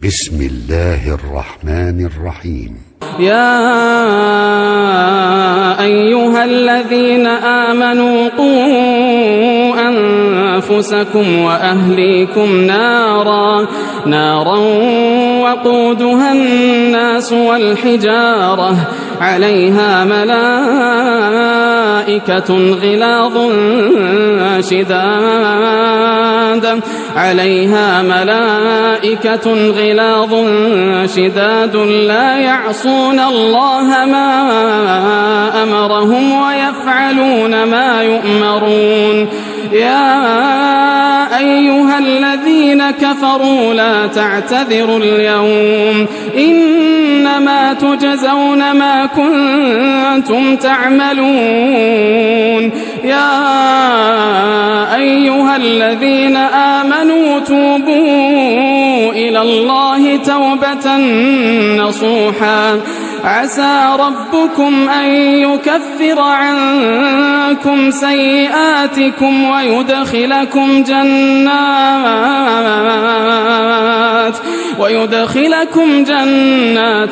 بسم الله الرحمن الرحيم. يا أيها الذين آمنوا قوا أنفسكم وأهليكم نارا وقودها الناس والحجارة عليها ملائكة غلاظ شداد لا يعصون الله ما أمرهم ويفعلون ما يؤمرون. يا أيها الذين كفروا لا تعتذروا اليوم إنما تجزون ما كنتم تعملون. يا أيها الذين آمنوا توبوا إلى الله توبة نصوحا عسى ربكم أن يكفر عنكم سيئاتكم ويدخلكم جنات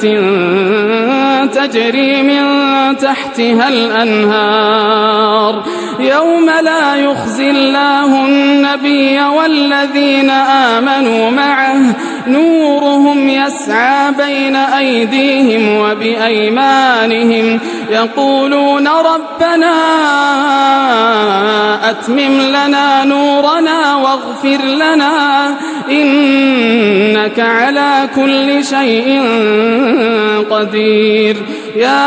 تجري من تحتها الأنهار يوم لا يخزي الله النبي والذين آمنوا معه نورهم يسعى بين أيديهم وبأيمانهم يقولون ربنا أتمم لنا نورنا واغفر لنا إنك على كل شيء قدير. يا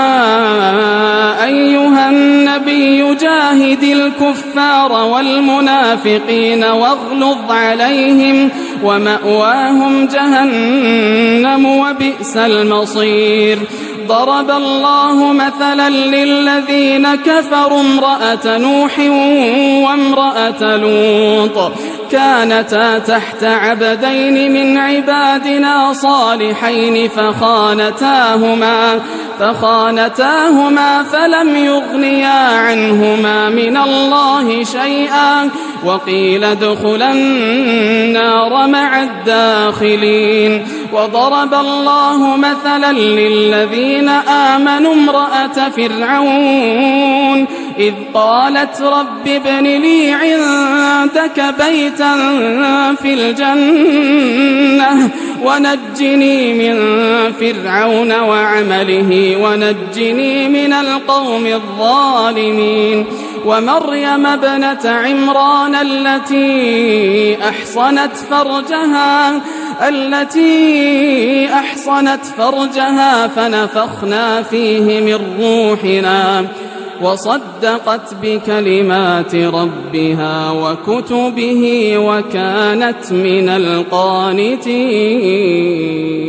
أيها النبي جاهد الكفار والمنافقين واغلظ عليهم ومأواهم جهنم وبئس المصير. ضرب الله مثلا للذين كفروا امرأة نوح وامرأة لوط كانتا تحت عبدين من عبادنا صالحين فخانتاهما فلم يغنيا عنهما من الله شيئا وقيل ادخلا النار مع الداخلين. وضرب الله مثلا للذين آمنوا امرأة فرعون إذ قالت رب ابن لي عندك بيتا في الجنة ونجني من فرعون وعمله ونجني من القوم الظالمين. ومريم ابنة عمران التي أحصنت فرجها فنفخنا فيه من روحنا وصدقت بكلمات ربها وكتبه وكانت من القانتين.